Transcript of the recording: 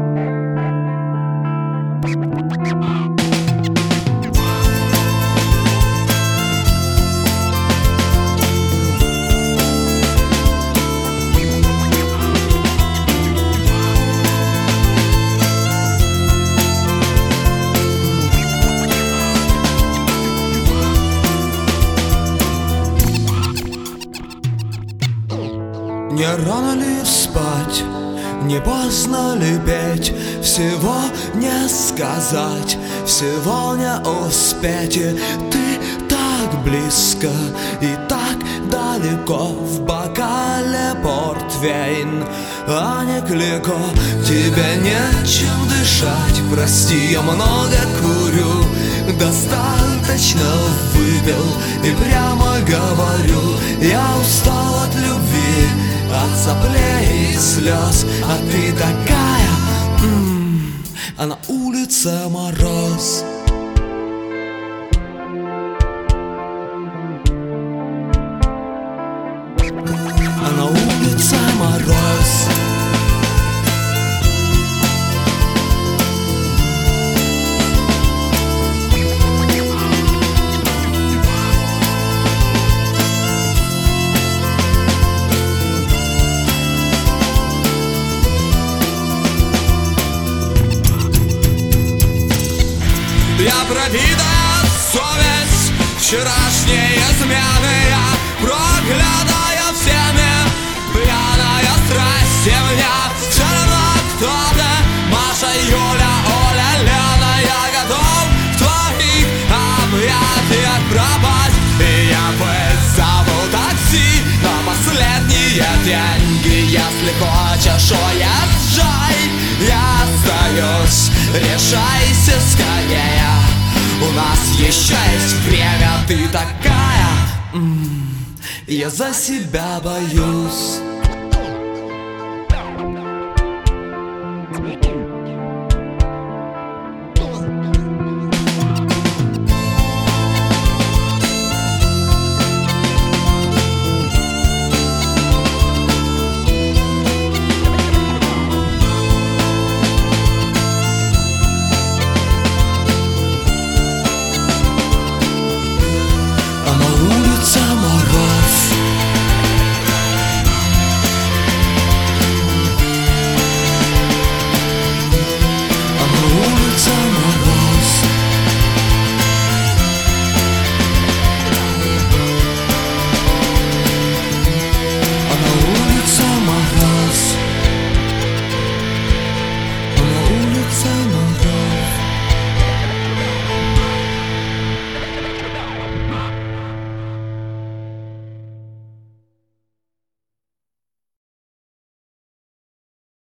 Не рано ли спать, не поздно ли петь, всего не сказать, всего не успеть. И ты так близко и так далеко, в бокале портвейн, а не клико. Тебе нечем дышать, прости, я много курю, достаточно выпил и прямо говорю: я устал от любви, от соплей и слез, а ты такая, а на улице мороз. А на улице мороз. Я пропитая совесть вчерашней измены, я проклятая всеми, пьяная страсть, и мне все равно кто-то. Маша, Юля, Оля, Лена, я готов в твоих объятиях пропасть. И я вызову такси на последние деньги. Если хочешь уезжай, я остаюсь, решайся скорее, у нас еще есть время. Ты такая, я за себя боюсь.